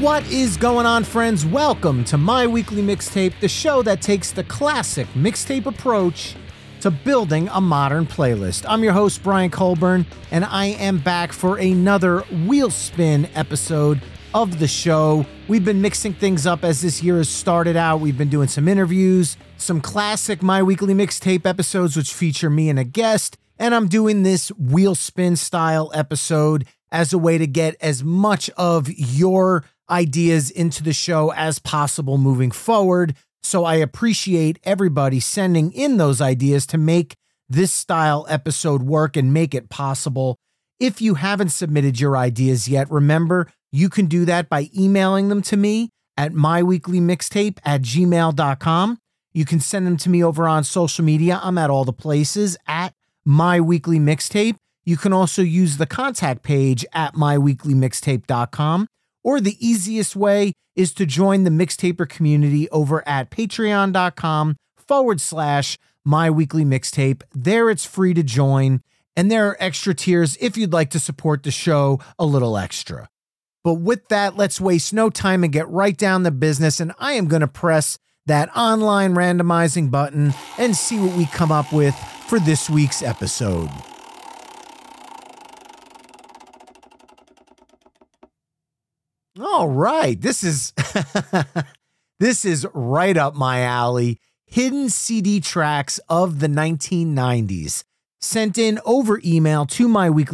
What is going on, friends? Welcome to My Weekly Mixtape, the show that takes the classic mixtape approach to building a modern playlist. I'm your host, Brian Colburn, and I am back for another wheel spin episode of the show. We've been mixing things up as this year has started out. We've been doing some interviews, some classic My Weekly Mixtape episodes, which feature me and a guest, and I'm doing this wheel spin style episode as a way to get as much of your ideas into the show as possible moving forward. So I appreciate everybody sending in those ideas to make this style episode work and make it possible. If you haven't submitted your ideas yet, remember, you can do that by emailing them to me at myweeklymixtape@gmail.com. You can send them to me over on social media. I'm at all the places at myweeklymixtape. You can also use the contact page at myweeklymixtape.com. Or the easiest way is to join the Mixtaper community over at patreon.com/myweeklymixtape. There it's free to join, and there are extra tiers if you'd like to support the show a little extra. But with that, let's waste no time and get right down to business, and I am going to press that online randomizing button and see what we come up with for this week's episode. All right, this is this is right up my alley. Hidden CD tracks of the 1990s, sent in over email to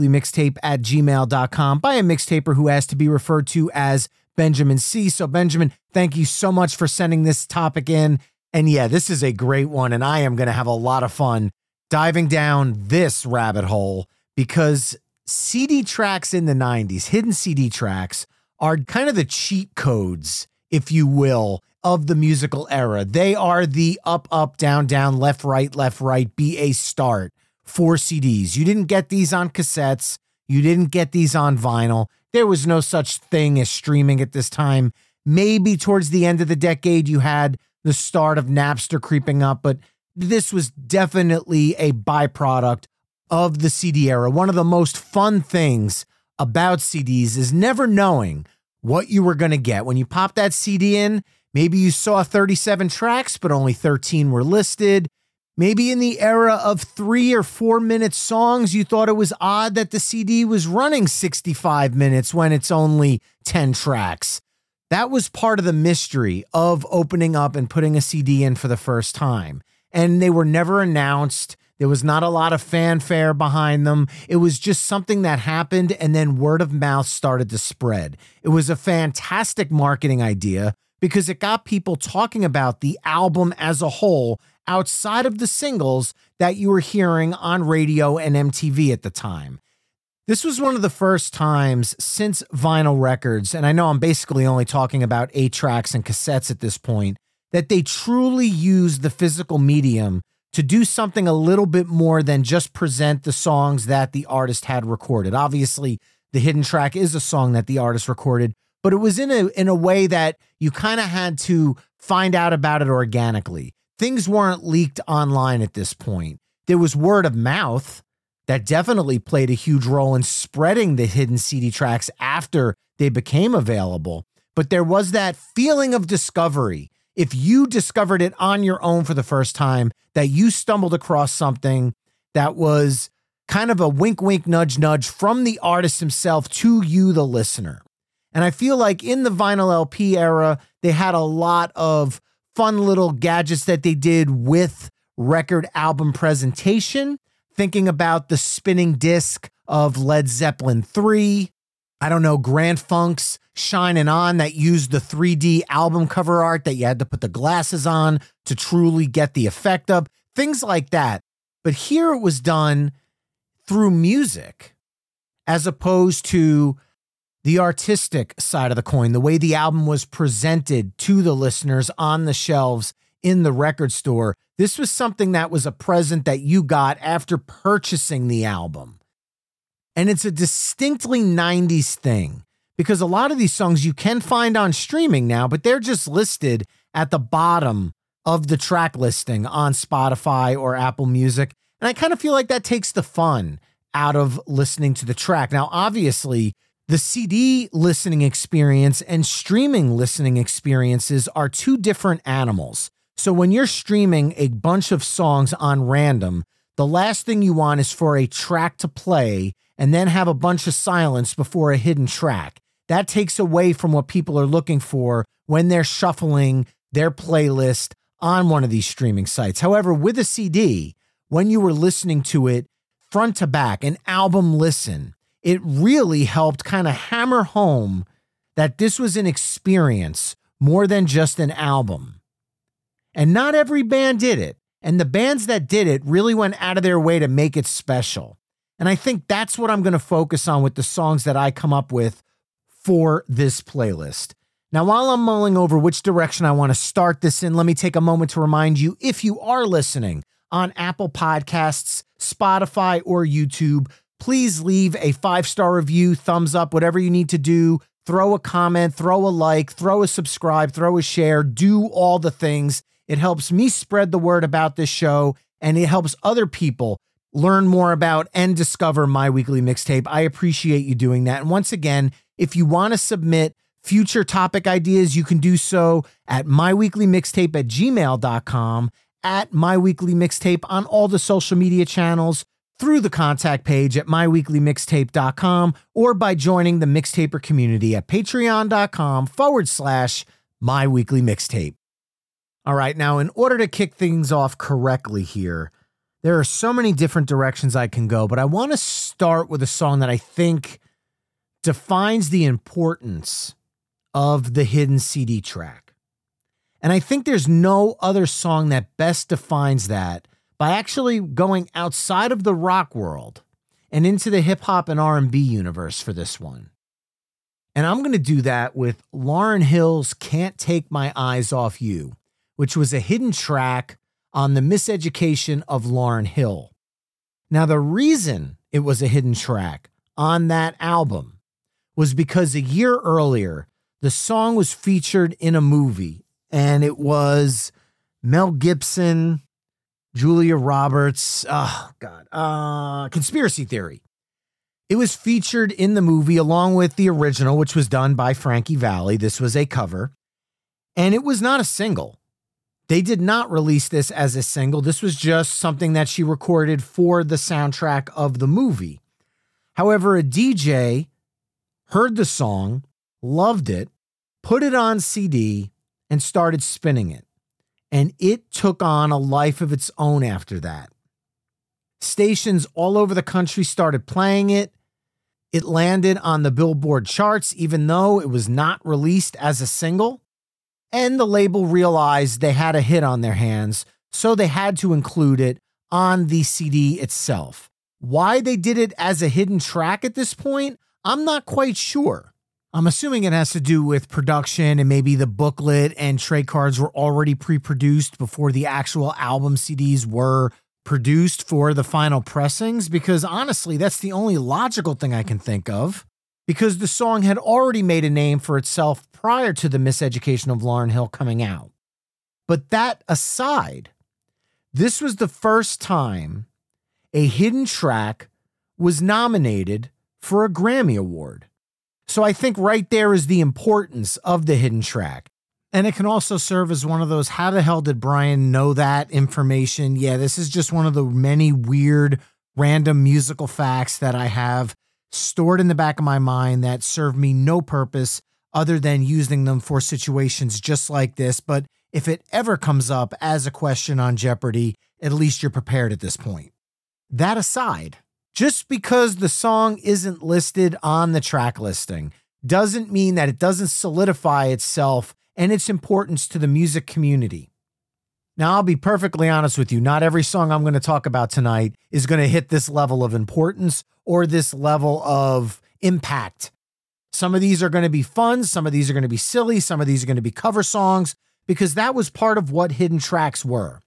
myweeklymixtape@gmail.com by a mixtaper who has to be referred to as Benjamin C. So Benjamin, thank you so much for sending this topic in. And yeah, this is a great one, and I am going to have a lot of fun diving down this rabbit hole, because CD tracks in the 90s, hidden CD tracks, are kind of the cheat codes, if you will, of the musical era. They are the up, up, down, down, left, right, be a start for CDs. You didn't get these on cassettes. You didn't get these on vinyl. There was no such thing as streaming at this time. Maybe towards the end of the decade, you had the start of Napster creeping up, but this was definitely a byproduct of the CD era. One of the most fun things about CDs is never knowing what you were going to get. When you pop that CD in, maybe you saw 37 tracks, but only 13 were listed. Maybe in the era of 3 or 4 minute songs, you thought it was odd that the CD was running 65 minutes when it's only 10 tracks. That was part of the mystery of opening up and putting a CD in for the first time. And they were never announced. There was not a lot of fanfare behind them. It was just something that happened, and then word of mouth started to spread. It was a fantastic marketing idea because it got people talking about the album as a whole outside of the singles that you were hearing on radio and MTV at the time. This was one of the first times since vinyl records, and I know I'm basically only talking about 8 tracks and cassettes at this point, that they truly used the physical medium to do something a little bit more than just present the songs that the artist had recorded. Obviously, the hidden track is a song that the artist recorded, but it was in a way that you kind of had to find out about it organically. Things weren't leaked online at this point. There was word of mouth that definitely played a huge role in spreading the hidden CD tracks after they became available. But there was that feeling of discovery. If you discovered it on your own for the first time, that you stumbled across something that was kind of a wink, wink, nudge, nudge from the artist himself to you, the listener. And I feel like in the vinyl LP era, they had a lot of fun little gadgets that they did with record album presentation, thinking about the spinning disc of Led Zeppelin 3, I don't know, Grand Funk's Shining On that used the 3D album cover art that you had to put the glasses on to truly get the effect of, things like that. But here it was done through music as opposed to the artistic side of the coin, the way the album was presented to the listeners on the shelves in the record store. This was something that was a present that you got after purchasing the album. And it's a distinctly 90s thing because a lot of these songs you can find on streaming now, but they're just listed at the bottom of the track listing on Spotify or Apple Music. And I kind of feel like that takes the fun out of listening to the track. Now, obviously, The CD listening experience and streaming listening experiences are two different animals. So when you're streaming a bunch of songs on random, the last thing you want is for a track to play and then have a bunch of silence before a hidden track. That takes away from what people are looking for when they're shuffling their playlist on one of these streaming sites. However, with a CD, when you were listening to it front to back, an album listen, it really helped kind of hammer home that this was an experience more than just an album. And not every band did it. And the bands that did it really went out of their way to make it special. And I think that's what I'm going to focus on with the songs that I come up with for this playlist. Now, while I'm mulling over which direction I want to start this in, let me take a moment to remind you, if you are listening on Apple Podcasts, Spotify, or YouTube, please leave a 5-star review, thumbs up, whatever you need to do. Throw a comment, throw a like, throw a subscribe, throw a share, do all the things. It helps me spread the word about this show, and it helps other people learn more about and discover My Weekly Mixtape. I appreciate you doing that. And once again, if you want to submit future topic ideas, you can do so at myweeklymixtape@gmail.com, at myweeklymixtape on all the social media channels, through the contact page at myweeklymixtape.com, or by joining the Mixtaper community at patreon.com/myweeklymixtape. All right, now in order to kick things off correctly here, there are so many different directions I can go, but I want to start with a song that I think defines the importance of the hidden CD track. And I think there's no other song that best defines that by actually going outside of the rock world and into the hip hop and R&B universe for this one. And I'm going to do that with Lauryn Hill's Can't Take My Eyes Off You, which was a hidden track on the Miseducation of Lauryn Hill. Now, the reason it was a hidden track on that album was because a year earlier, the song was featured in a movie, and it was Mel Gibson, Julia Roberts, Conspiracy Theory. It was featured in the movie along with the original, which was done by Frankie Valli. This was a cover, and it was not a single. They did not release this as a single. This was just something that she recorded for the soundtrack of the movie. However, a DJ heard the song, loved it, put it on CD, and started spinning it. And it took on a life of its own after that. Stations all over the country started playing it. It landed on the Billboard charts, even though it was not released as a single. And the label realized they had a hit on their hands, so they had to include it on the CD itself. Why they did it as a hidden track at this point, I'm not quite sure. I'm assuming it has to do with production, and maybe the booklet and trade cards were already pre-produced before the actual album CDs were produced for the final pressings, because honestly, that's the only logical thing I can think of, because the song had already made a name for itself prior to the Miseducation of Lauryn Hill coming out. But that aside, this was the first time a hidden track was nominated for a Grammy Award. So I think right there is the importance of the hidden track. And it can also serve as one of those, how the hell did Brian know that information? Yeah, this is just one of the many weird, random musical facts that I have stored in the back of my mind that serve me no purpose other than using them for situations just like this. But if it ever comes up as a question on Jeopardy, at least you're prepared at this point. That aside, just because the song isn't listed on the track listing doesn't mean that it doesn't solidify itself and its importance to the music community. Now, I'll be perfectly honest with you. Not every song I'm going to talk about tonight is going to hit this level of importance or this level of impact. Some of these are going to be fun. Some of these are going to be silly. Some of these are going to be cover songs, because that was part of what hidden tracks were.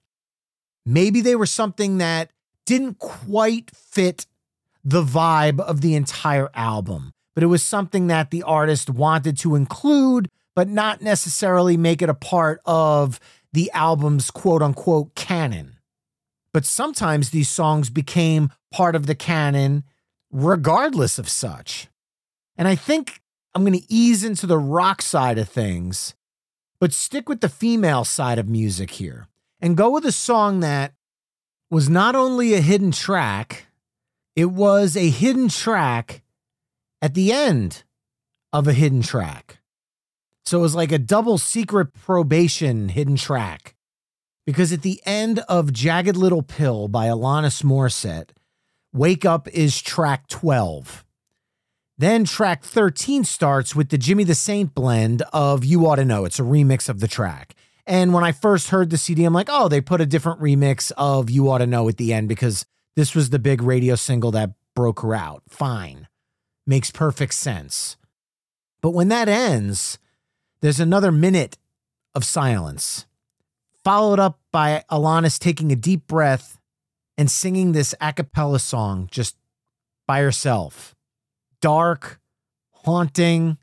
Maybe they were something that didn't quite fit the vibe of the entire album, but it was something that the artist wanted to include, but not necessarily make it a part of the album's quote unquote canon. But sometimes these songs became part of the canon regardless of such. And I think I'm going to ease into the rock side of things, but stick with the female side of music here and go with a song that was not only a hidden track, it was a hidden track at the end of a hidden track. So it was like a double secret probation hidden track. Because at the end of Jagged Little Pill by Alanis Morissette, Wake Up is track 12. Then track 13 starts with the Jimmy the Saint blend of You Ought to Know. It's a remix of the track. And when I first heard the CD, I'm like, oh, they put a different remix of You Ought to Know at the end because this was the big radio single that broke her out. Fine. Makes perfect sense. But when that ends, there's another minute of silence, followed up by Alanis taking a deep breath and singing this a cappella song just by herself. Dark, haunting,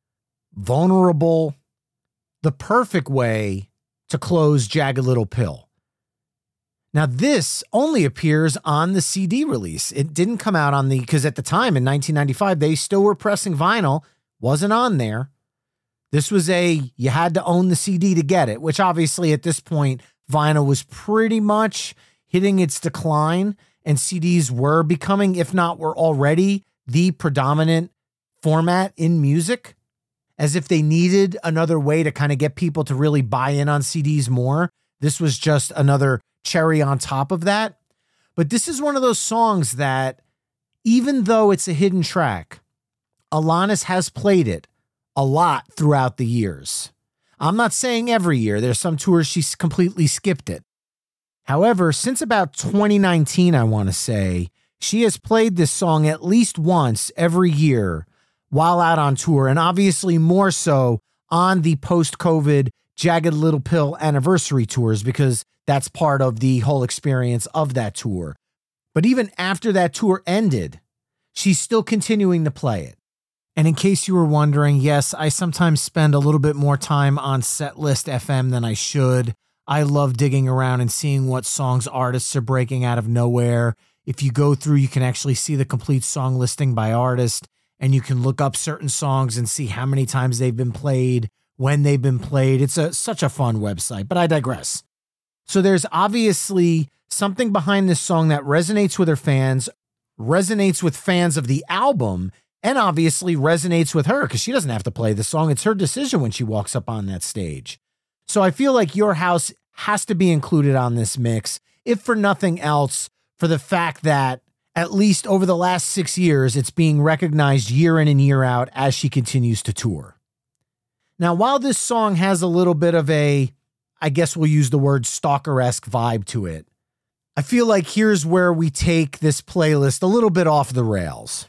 vulnerable, the perfect way to close Jagged Little Pill. Now, this only appears on the CD release. It didn't come out on because at the time in 1995, they still were pressing vinyl, wasn't on there. This was you had to own the CD to get it, which obviously at this point, vinyl was pretty much hitting its decline and CDs were becoming, if not were already, the predominant format in music, as if they needed another way to kind of get people to really buy in on CDs more. This was just another cherry on top of that. But this is one of those songs that, even though it's a hidden track, Alanis has played it a lot throughout the years. I'm not saying every year. There's some tours she's completely skipped it. However, since about 2019, I want to say, she has played this song at least once every year while out on tour, and obviously more so on the post-COVID Jagged Little Pill anniversary tours because that's part of the whole experience of that tour. But even after that tour ended, she's still continuing to play it. And in case you were wondering, yes, I sometimes spend a little bit more time on Setlist FM than I should. I love digging around and seeing what songs artists are breaking out of nowhere. If you go through, you can actually see the complete song listing by artist, and you can look up certain songs and see how many times they've been played, when they've been played. It's such a fun website, but I digress. So there's obviously something behind this song that resonates with her fans, resonates with fans of the album, and obviously resonates with her because she doesn't have to play the song. It's her decision when she walks up on that stage. So I feel like Your House has to be included on this mix, if for nothing else, for the fact that at least over the last 6 years, it's being recognized year in and year out as she continues to tour. Now, while this song has a little bit of I guess we'll use the word stalker-esque vibe to it, I feel like here's where we take this playlist a little bit off the rails.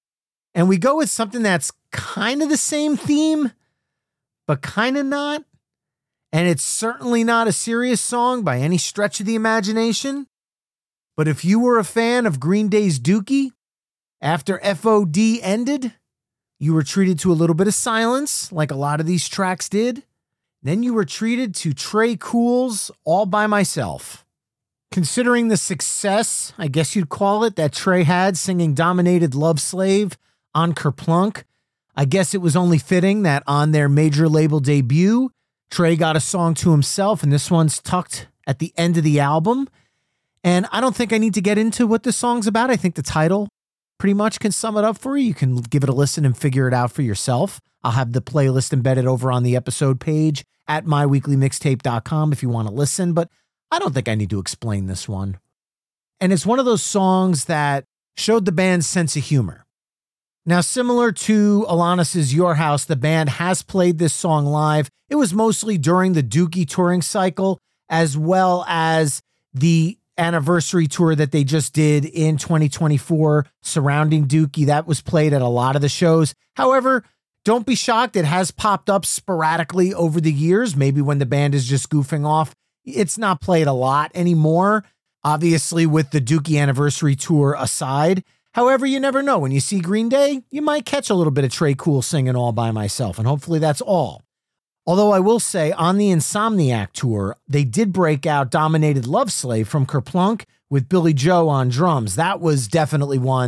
And we go with something that's kind of the same theme, but kind of not. And it's certainly not a serious song by any stretch of the imagination. But if you were a fan of Green Day's Dookie, after FOD ended, you were treated to a little bit of silence, like a lot of these tracks did. Then you were treated to Tré Cool's All By Myself. Considering the success, I guess you'd call it, that Tré had singing Dominated Love Slave on Kerplunk, I guess it was only fitting that on their major label debut, Tré got a song to himself, and this one's tucked at the end of the album. And I don't think I need to get into what the song's about. I think the title pretty much can sum it up for you. You can give it a listen and figure it out for yourself. I'll have the playlist embedded over on the episode page at myweeklymixtape.com if you want to listen, but I don't think I need to explain this one. And it's one of those songs that showed the band's sense of humor. Now, similar to Alanis's Your House, the band has played this song live. It was mostly during the Dookie touring cycle, as well as the anniversary tour that they just did in 2024 surrounding Dookie. That was played at a lot of the shows. However, don't be shocked. It has popped up sporadically over the years. Maybe when the band is just goofing off. It's not played a lot anymore, obviously with the Dookie anniversary tour aside. However, you never know. When you see Green Day, you might catch a little bit of Tré Cool singing All By Myself, and hopefully that's all. Although I will say, on the Insomniac tour, they did break out Dominated Love Slave from Kerplunk with Billy Joe on drums. That was definitely one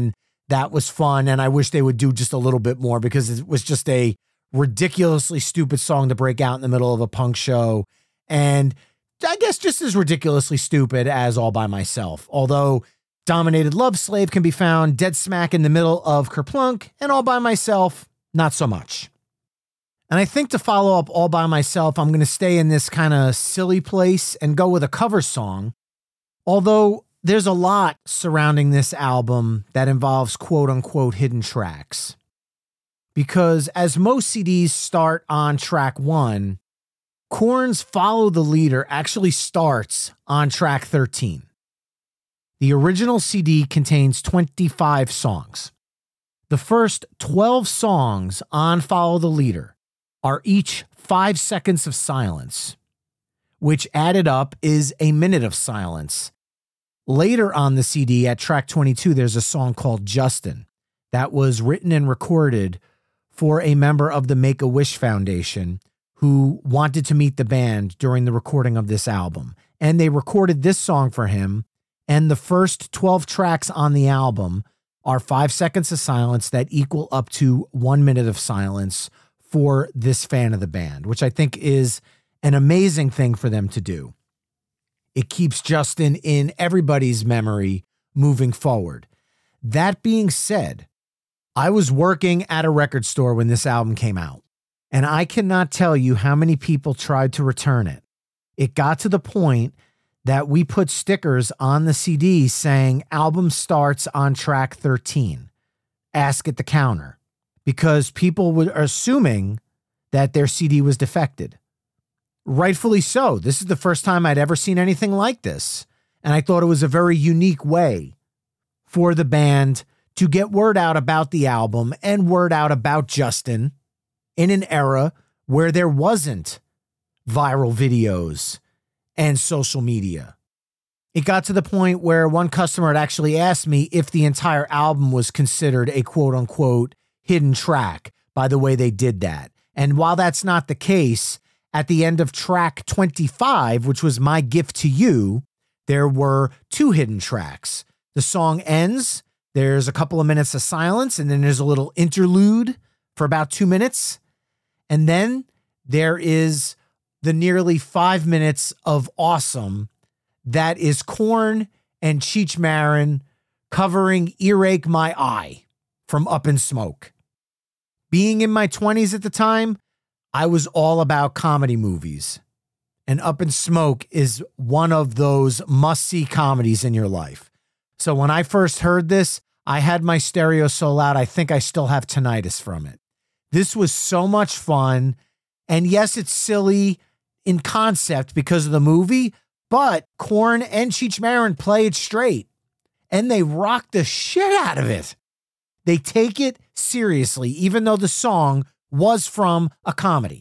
That was fun, and I wish they would do just a little bit more because it was just a ridiculously stupid song to break out in the middle of a punk show. And I guess just as ridiculously stupid as All By Myself. Although Dominated Love Slave can be found dead smack in the middle of Kerplunk, and All By Myself, not so much. And I think to follow up All By Myself, I'm going to stay in this kind of silly place and go with a cover song. Although there's a lot surrounding this album that involves quote unquote hidden tracks. Because as most CDs start on track 1, Korn's Follow the Leader actually starts on track 13. The original CD contains 25 songs. The first 12 songs on Follow the Leader are each 5 seconds of silence, which added up is a minute of silence. Later on the CD at track 22, there's a song called Justin that was written and recorded for a member of the Make-A-Wish Foundation who wanted to meet the band during the recording of this album. And they recorded this song for him. And the first 12 tracks on the album are 5 seconds of silence that equal up to 1 minute of silence for this fan of the band, which I think is an amazing thing for them to do. It keeps Justin in everybody's memory moving forward. That being said, I was working at a record store when this album came out, and I cannot tell you how many people tried to return it. It got to the point that we put stickers on the CD saying album starts on track 13. Ask at the counter, because people were assuming that their CD was defected. Rightfully so. This is the first time I'd ever seen anything like this. And I thought it was a very unique way for the band to get word out about the album and word out about Justin in an era where there wasn't viral videos and social media. It got to the point where one customer had actually asked me if the entire album was considered a quote unquote hidden track by the way they did that. And while that's not the case, at the end of track 25, which was My Gift to You, there were 2 hidden tracks. The song ends, there's a couple of minutes of silence, and then there's a little interlude for about 2 minutes. And then there is the nearly 5 minutes of awesome that is Korn and Cheech Marin covering Earache My Eye from Up in Smoke. Being in my 20s at the time, I was all about comedy movies. And Up in Smoke is one of those must-see comedies in your life. So when I first heard this, I had my stereo so loud, I think I still have tinnitus from it. This was so much fun. And yes, it's silly in concept because of the movie, but Korn and Cheech Marin play it straight. And they rock the shit out of it. They take it seriously, even though the song was from a comedy.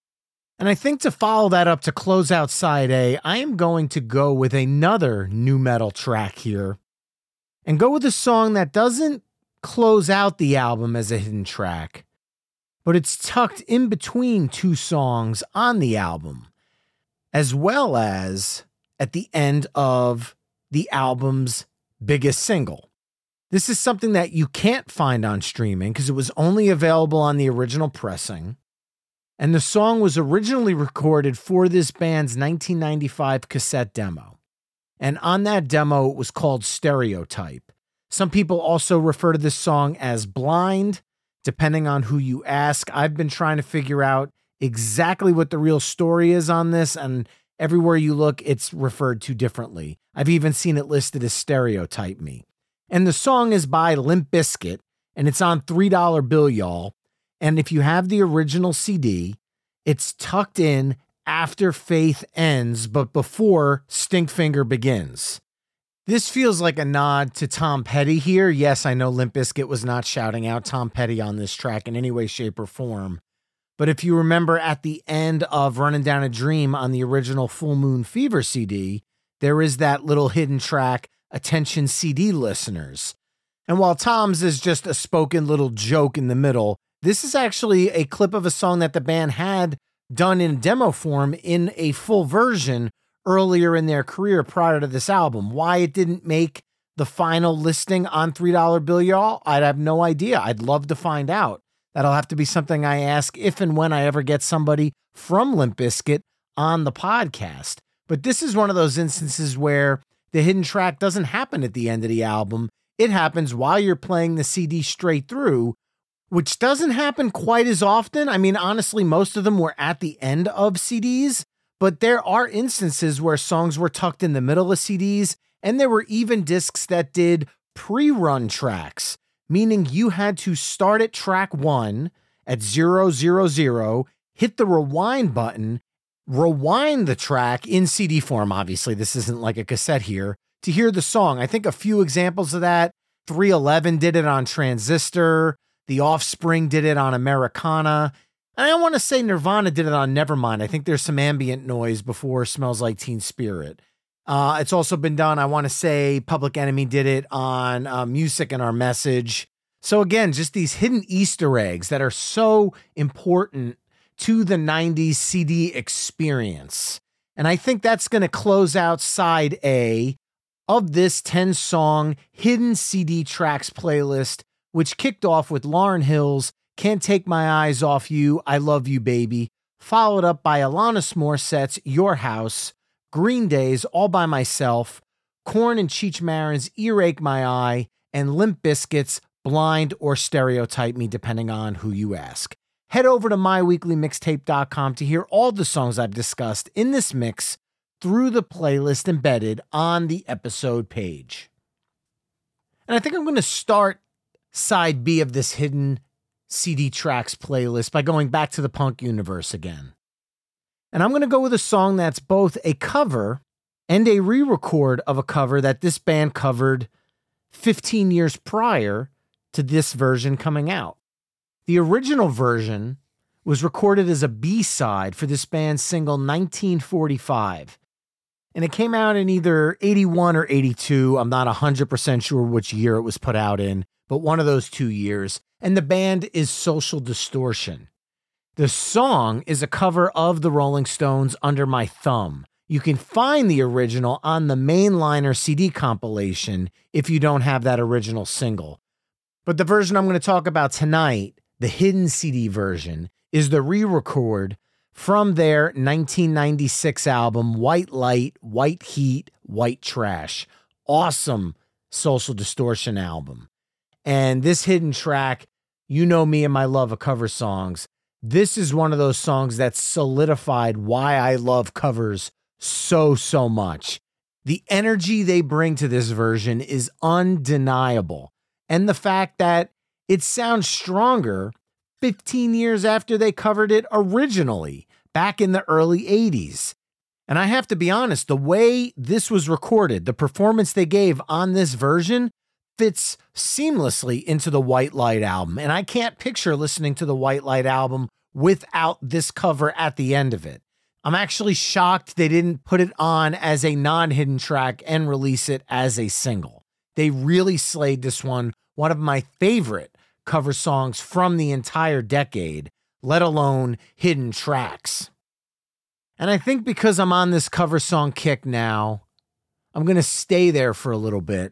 And I think to follow that up to close out side A, I am going to go with another nu metal track here and go with a song that doesn't close out the album as a hidden track, but it's tucked in between 2 songs on the album, as well as at the end of the album's biggest single. This is something that you can't find on streaming because it was only available on the original pressing. And the song was originally recorded for this band's 1995 cassette demo. And on that demo, it was called Stereotype. Some people also refer to this song as Blind, depending on who you ask. I've been trying to figure out exactly what the real story is on this, and everywhere you look, it's referred to differently. I've even seen it listed as Stereotype Me. And the song is by Limp Bizkit, and it's on $3 Bill Y'all. And if you have the original CD, it's tucked in after Faith ends, but before Stinkfinger begins. This feels like a nod to Tom Petty here. Yes, I know Limp Bizkit was not shouting out Tom Petty on this track in any way, shape, or form. But if you remember at the end of Running Down a Dream on the original Full Moon Fever CD, there is that little hidden track, Attention CD listeners. And while Tom's is just a spoken little joke in the middle, this is actually a clip of a song that the band had done in demo form in a full version earlier in their career prior to this album. Why it didn't make the final listing on $3 Bill, y'all? I'd have no idea. I'd love to find out. That'll have to be something I ask if and when I ever get somebody from Limp Bizkit on the podcast. But this is one of those instances where the hidden track doesn't happen at the end of the album. It happens while you're playing the CD straight through, which doesn't happen quite as often. I mean, honestly, most of them were at the end of CDs, but there are instances where songs were tucked in the middle of CDs, and there were even discs that did pre-run tracks, meaning you had to start at track 1 at 000, hit the rewind button, rewind the track in CD form. Obviously, this isn't like a cassette here, to hear the song. I think a few examples of that, 311 did it on Transistor, The Offspring did it on Americana, and I want to say Nirvana did it on Nevermind. I think there's some ambient noise before Smells Like Teen Spirit. It's also been done, I want to say Public Enemy did it on Music and Our Message. So again, just these hidden Easter eggs that are so important to the 90s CD experience. And I think that's going to close out side A of this 10-song hidden CD tracks playlist, which kicked off with Lauryn Hill's Can't Take My Eyes Off You, I Love You Baby, followed up by Alanis Morissette's Your House, Green Day's All By Myself, Korn and Cheech Marin's Earache My Eye, and Limp Bizkit's Blind or Stereotype Me, depending on who you ask. Head over to myweeklymixtape.com to hear all the songs I've discussed in this mix through the playlist embedded on the episode page. And I think I'm going to start side B of this hidden CD tracks playlist by going back to the punk universe again. And I'm going to go with a song that's both a cover and a re-record of a cover that this band covered 15 years prior to this version coming out. The original version was recorded as a B-side for this band's single 1945. And it came out in either 81 or 82. I'm not 100% sure which year it was put out in, but one of those 2 years. And the band is Social Distortion. The song is a cover of the Rolling Stones' Under My Thumb. You can find the original on the Mainliner CD compilation if you don't have that original single. But the version I'm going to talk about tonight, the hidden CD version, is the re-record from their 1996 album, White Light, White Heat, White Trash. Awesome Social Distortion album. And this hidden track, you know me and my love of cover songs. This is one of those songs that solidified why I love covers so much. The energy they bring to this version is undeniable. And the fact that it sounds stronger 15 years after they covered it originally, back in the early 80s. And I have to be honest, the way this was recorded, the performance they gave on this version fits seamlessly into the White Light album. And I can't picture listening to the White Light album without this cover at the end of it. I'm actually shocked they didn't put it on as a non-hidden track and release it as a single. They really slayed this one of my favorite cover songs from the entire decade, let alone hidden tracks. And I think because I'm on this cover song kick now, I'm going to stay there for a little bit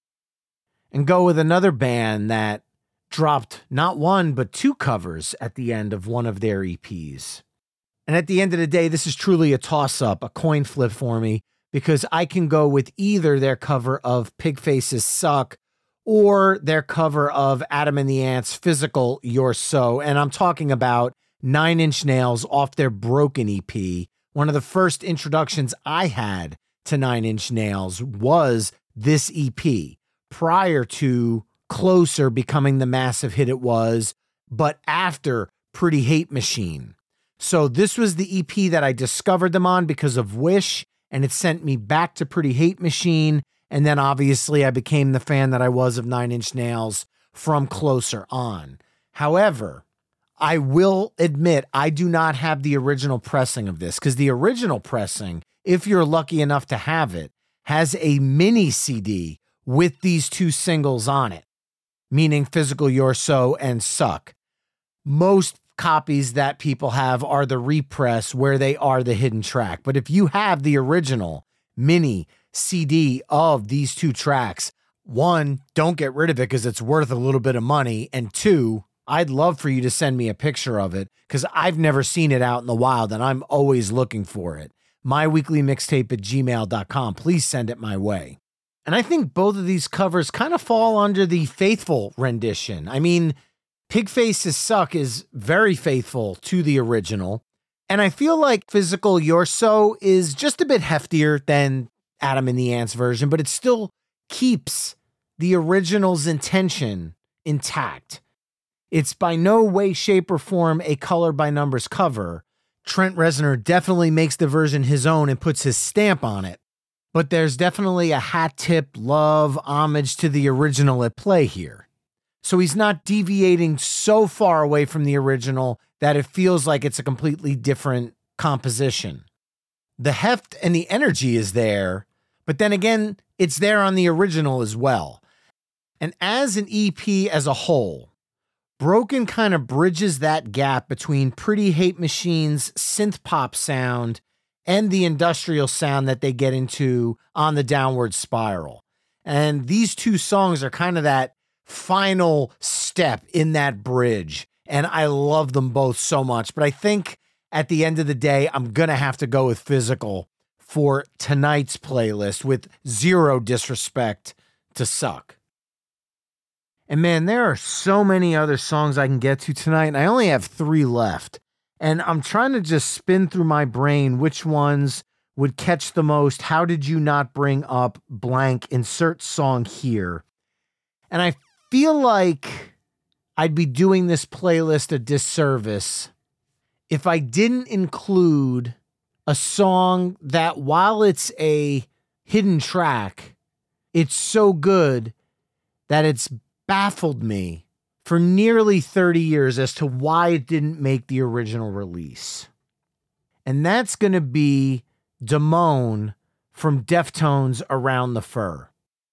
and go with another band that dropped not one, but 2 covers at the end of one of their EPs. And at the end of the day, this is truly a toss-up, a coin flip for me, because I can go with either their cover of Pigface's Suck or their cover of Adam and the Ants' Physical You're So. And I'm talking about 9 Inch Nails off their Broken EP. One of the first introductions I had to 9 Inch Nails was this EP, prior to Closer becoming the massive hit it was, but after Pretty Hate Machine. So this was the EP that I discovered them on because of Wish, and it sent me back to Pretty Hate Machine. And then obviously I became the fan that I was of 9 Inch Nails from Closer on. However, I will admit I do not have the original pressing of this, because the original pressing, if you're lucky enough to have it, has a mini CD with these 2 singles on it, meaning Physical You're So and Suck. Most copies that people have are the repress where they are the hidden track. But if you have the original mini CD of these 2 tracks, one, don't get rid of it because it's worth a little bit of money. And two, I'd love for you to send me a picture of it because I've never seen it out in the wild and I'm always looking for it. myweeklymixtape@gmail.com. Please send it my way. And I think both of these covers kind of fall under the faithful rendition. I mean, Pigface's Suck is very faithful to the original. And I feel like Physical You're So is just a bit heftier than Adam and the Ants version, but it still keeps the original's intention intact. It's by no way, shape, or form a color by numbers cover. Trent Reznor definitely makes the version his own and puts his stamp on it. But there's definitely a hat tip, love, homage to the original at play here. So he's not deviating so far away from the original that it feels like it's a completely different composition. The heft and the energy is there, but then again, it's there on the original as well. And as an EP as a whole, Broken kind of bridges that gap between Pretty Hate Machine's synth pop sound and the industrial sound that they get into on the Downward Spiral. And these two songs are kind of that final step in that bridge. And I love them both so much. But I think at the end of the day, I'm going to have to go with Physical for tonight's playlist with zero disrespect to Suck. And man, there are so many other songs I can get to tonight, and I only have 3 left. And I'm trying to just spin through my brain which ones would catch the most. How did you not bring up blank? Insert song here. And I feel like I'd be doing this playlist a disservice if I didn't include a song that, while it's a hidden track, it's so good that it's baffled me for nearly 30 years as to why it didn't make the original release. And that's going to be Damone from Deftones' Around the Fur.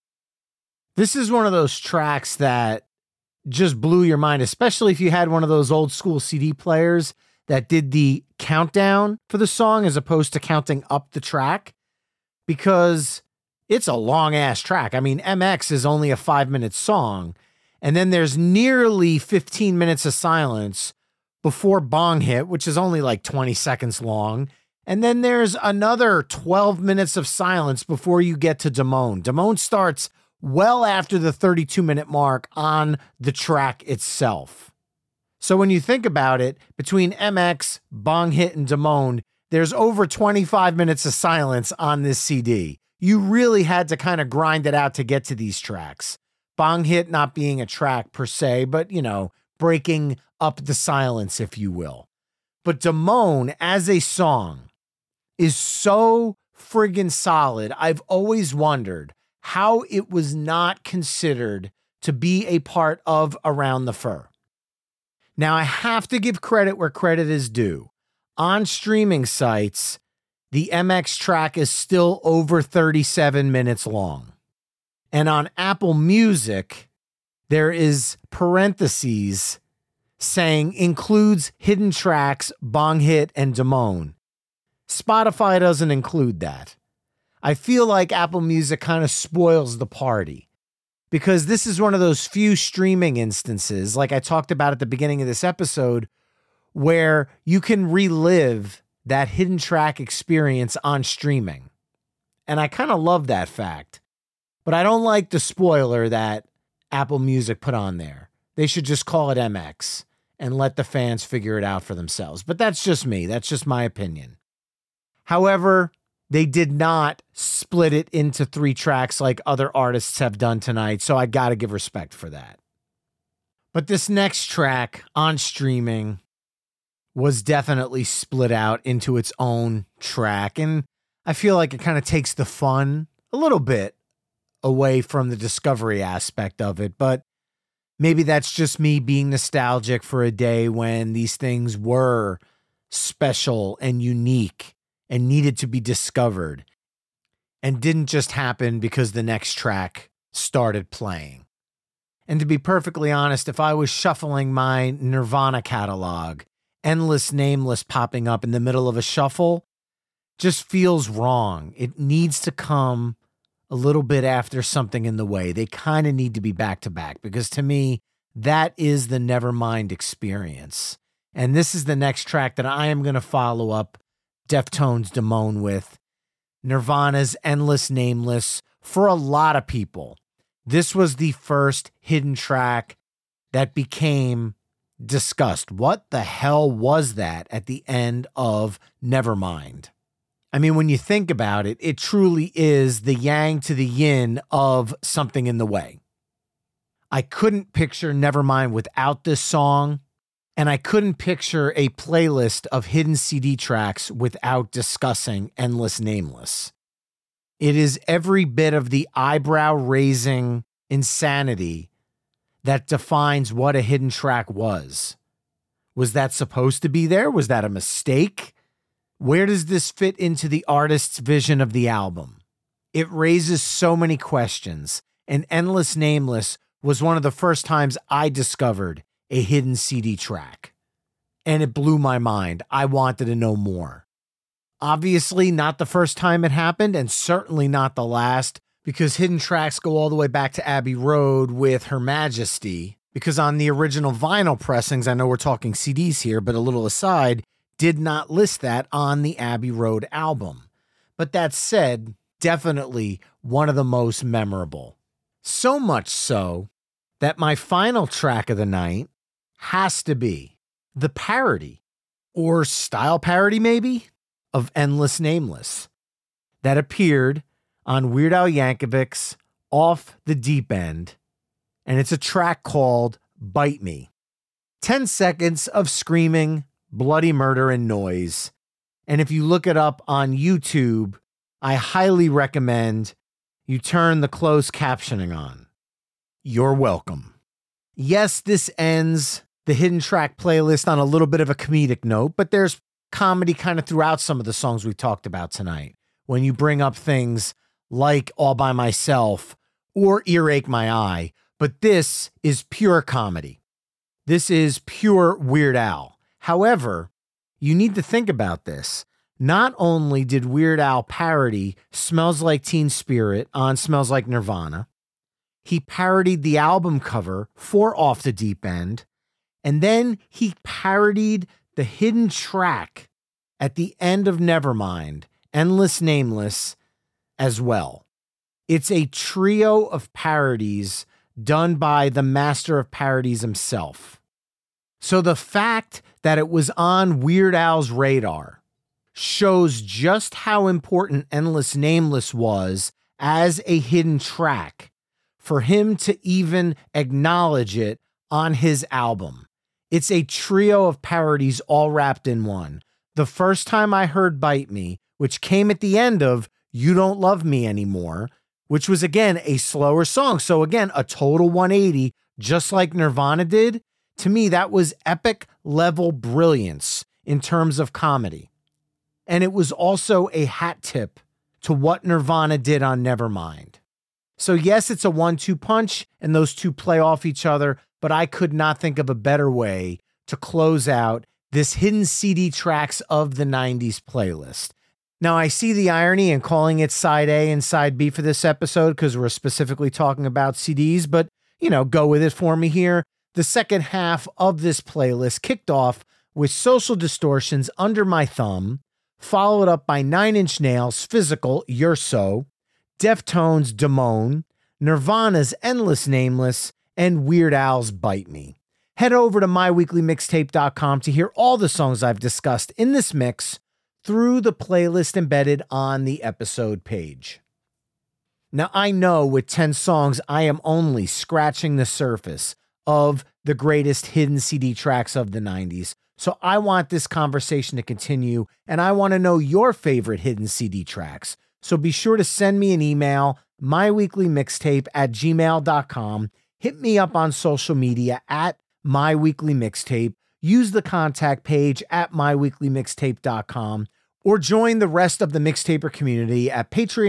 This is one of those tracks that just blew your mind, especially if you had one of those old school CD players that did the countdown for the song as opposed to counting up the track, because it's a long ass track. I mean, MX is only a 5-minute song. And then there's nearly 15 minutes of silence before Bong Hit, which is only like 20 seconds long. And then there's another 12 minutes of silence before you get to Damone. Damone starts well after the 32-minute mark on the track itself. So when you think about it, between MX, Bong Hit, and Damone, there's over 25 minutes of silence on this CD. You really had to kind of grind it out to get to these tracks. Bong Hit not being a track per se, but, you know, breaking up the silence, if you will. But Damone as a song is so friggin' solid. I've always wondered how it was not considered to be a part of Around the Fur. Now, I have to give credit where credit is due. On streaming sites, the MX track is still over 37 minutes long. And on Apple Music, there is parentheses saying includes hidden tracks, Bong Hit, and Damone. Spotify doesn't include that. I feel like Apple Music kind of spoils the party, because this is one of those few streaming instances, like I talked about at the beginning of this episode, where you can relive that hidden track experience on streaming. And I kind of love that fact. But I don't like the spoiler that Apple Music put on there. They should just call it MX and let the fans figure it out for themselves. But that's just me. That's just my opinion. However, they did not split it into 3 tracks like other artists have done tonight, so I got to give respect for that. But this next track on streaming was definitely split out into its own track, and I feel like it kind of takes the fun a little bit away from the discovery aspect of it, but maybe that's just me being nostalgic for a day when these things were special and unique and needed to be discovered and didn't just happen because the next track started playing. And to be perfectly honest, if I was shuffling my Nirvana catalog, Endless Nameless popping up in the middle of a shuffle just feels wrong. It needs to come a little bit after Something in the Way. They kind of need to be back to back because to me, that is the Nevermind experience. And this is the next track that I am going to follow up Deftones' Damone with. Nirvana's Endless Nameless. For a lot of people, this was the first hidden track that became discussed. What the hell was that at the end of Nevermind? I mean, when you think about it, it truly is the yang to the yin of Something in the Way. I couldn't picture Nevermind without this song, and I couldn't picture a playlist of hidden CD tracks without discussing Endless Nameless. It is every bit of the eyebrow-raising insanity that defines what a hidden track was. Was that supposed to be there? Was that a mistake? Where does this fit into the artist's vision of the album? It raises so many questions, and Endless Nameless was one of the first times I discovered a hidden CD track. And it blew my mind. I wanted to know more. Obviously, not the first time it happened, and certainly not the last, because hidden tracks go all the way back to Abbey Road with Her Majesty, because on the original vinyl pressings, I know we're talking CDs here, but a little aside, did not list that on the Abbey Road album. But that said, definitely one of the most memorable. So much so that my final track of the night has to be the parody, or style parody maybe, of Endless Nameless, that appeared on Weird Al Yankovic's Off the Deep End, and it's a track called Bite Me. 10 seconds of screaming, bloody murder, and noise. And if you look it up on YouTube, I highly recommend you turn the closed captioning on. You're welcome. Yes, this ends the hidden track playlist on a little bit of a comedic note, but there's comedy kind of throughout some of the songs we talked about tonight. When you bring up things like All By Myself or Earache My Eye, but this is pure comedy. This is pure Weird Al. However, you need to think about this. Not only did Weird Al parody Smells Like Teen Spirit on Smells Like Nirvana, he parodied the album cover for Off the Deep End, and then he parodied the hidden track at the end of Nevermind, Endless Nameless, as well. It's a trio of parodies done by the master of parodies himself. So the fact that it was on Weird Al's radar shows just how important Endless Nameless was as a hidden track for him to even acknowledge it on his album. It's a trio of parodies all wrapped in one. The first time I heard Bite Me, which came at the end of You Don't Love Me Anymore, which was again a slower song. So again, a total 180, just like Nirvana did. To me, that was epic level brilliance in terms of comedy. And it was also a hat tip to what Nirvana did on Nevermind. So yes, it's a 1-2 punch and those two play off each other, but I could not think of a better way to close out this hidden CD tracks of the 90s playlist. Now, I see the irony in calling it side A and side B for this episode because we're specifically talking about CDs, but, go with it for me here. The second half of this playlist kicked off with Social Distortion's Under My Thumb, followed up by Nine Inch Nails' Physical, You're So, Deftones' Damone, Nirvana's Endless Nameless, and Weird Al's Bite Me. Head over to myweeklymixtape.com to hear all the songs I've discussed in this mix through the playlist embedded on the episode page. Now, I know with 10 songs, I am only scratching the surface of the greatest hidden CD tracks of the 90s. So I want this conversation to continue, and I want to know your favorite hidden CD tracks. So be sure to send me an email, myweeklymixtape@gmail.com. Hit me up on social media at myweeklymixtape. Use the contact page at myweeklymixtape.com, or join the rest of the Mixtaper community at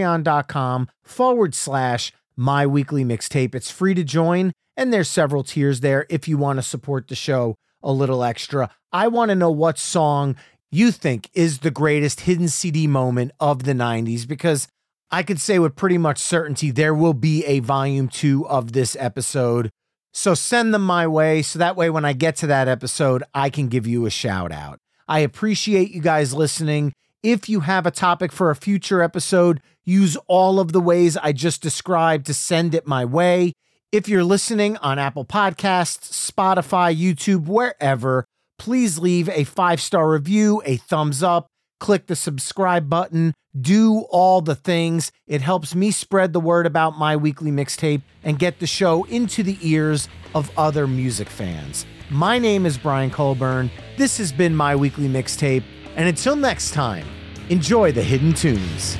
patreon.com/myweeklymixtape. It's free to join, and there's several tiers there if you want to support the show a little extra. I want to know what song you think is the greatest hidden CD moment of the 90s, because I could say with pretty much certainty there will be a volume 2 of this episode. So send them my way so that way when I get to that episode, I can give you a shout out. I appreciate you guys listening. If you have a topic for a future episode, use all of the ways I just described to send it my way. If you're listening on Apple Podcasts, Spotify, YouTube, wherever, please leave a 5-star review, a thumbs up, click the subscribe button, do all the things. It helps me spread the word about My Weekly Mixtape and get the show into the ears of other music fans. My name is Brian Colburn. This has been My Weekly Mixtape. And until next time, enjoy the hidden tunes.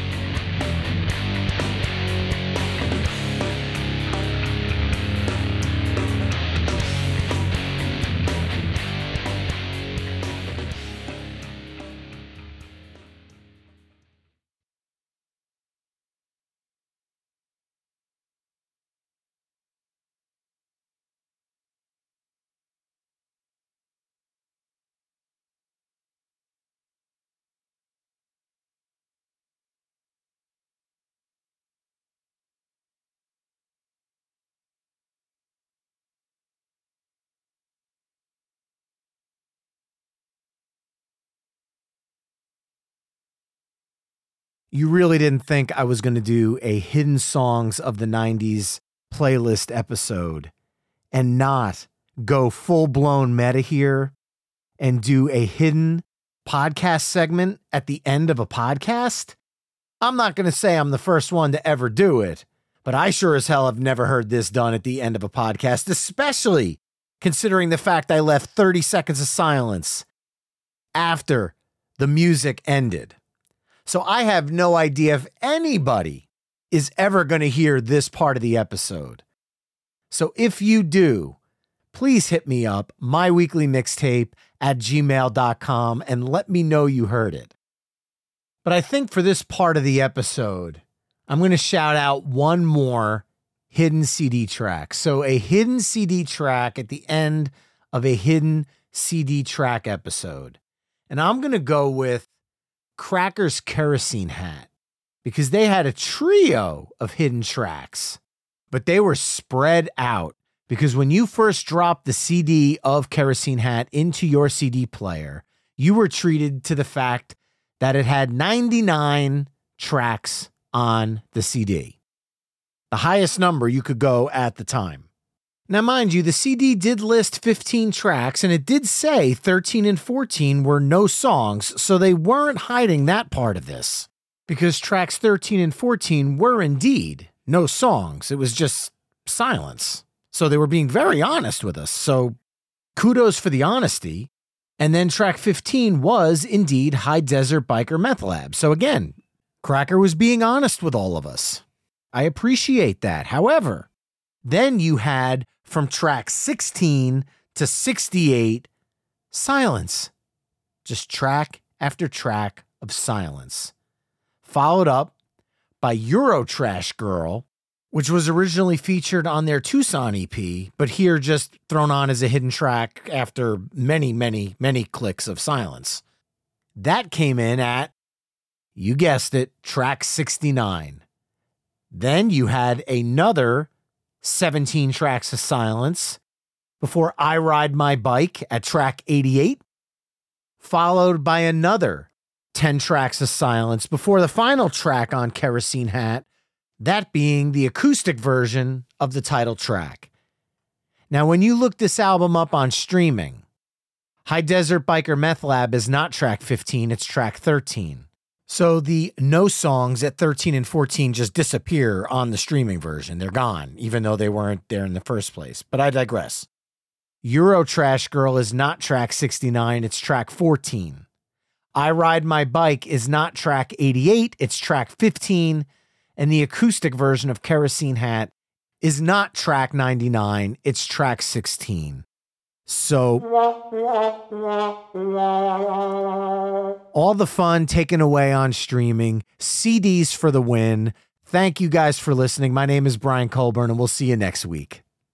You really didn't think I was going to do a Hidden Songs of the 90s playlist episode and not go full-blown meta here and do a hidden podcast segment at the end of a podcast? I'm not going to say I'm the first one to ever do it, but I sure as hell have never heard this done at the end of a podcast, especially considering the fact I left 30 seconds of silence after the music ended. So I have no idea if anybody is ever going to hear this part of the episode. So if you do, please hit me up, myweeklymixtape@gmail.com, and let me know you heard it. But I think for this part of the episode, I'm going to shout out one more hidden CD track. So a hidden CD track at the end of a hidden CD track episode. And I'm going to go with Crackers Kerosene Hat, because they had a trio of hidden tracks, but they were spread out because when you first dropped the CD of Kerosene Hat into your CD player, you were treated to the fact that it had 99 tracks on the CD, the highest number you could go at the time. Now, mind you, the CD did list 15 tracks, and it did say 13 and 14 were no songs, so they weren't hiding that part of this, because tracks 13 and 14 were indeed no songs. It was just silence. So they were being very honest with us, so kudos for the honesty. And then track 15 was indeed High Desert Biker Meth Lab. So again, Cracker was being honest with all of us. I appreciate that. However, then you had from track 16 to 68, silence. Just track after track of silence. Followed up by Eurotrash Girl, which was originally featured on their Tucson EP, but here just thrown on as a hidden track after many, many, many clicks of silence. That came in at, you guessed it, track 69. Then you had another 17 tracks of silence before I Ride My Bike at track 88, followed by another 10 tracks of silence before the final track on Kerosene Hat, that being the acoustic version of the title track. Now, when you look this album up on streaming, High Desert Biker Meth Lab is not track 15, it's track 13. So the no songs at 13 and 14 just disappear on the streaming version. They're gone, even though they weren't there in the first place. But I digress. Eurotrash Girl is not track 69, it's track 14. I Ride My Bike is not track 88, it's track 15. And the acoustic version of Kerosene Hat is not track 99, it's track 16. So all the fun taken away on streaming, CDs for the win. Thank you guys for listening. My name is Brian Colburn, and we'll see you next week.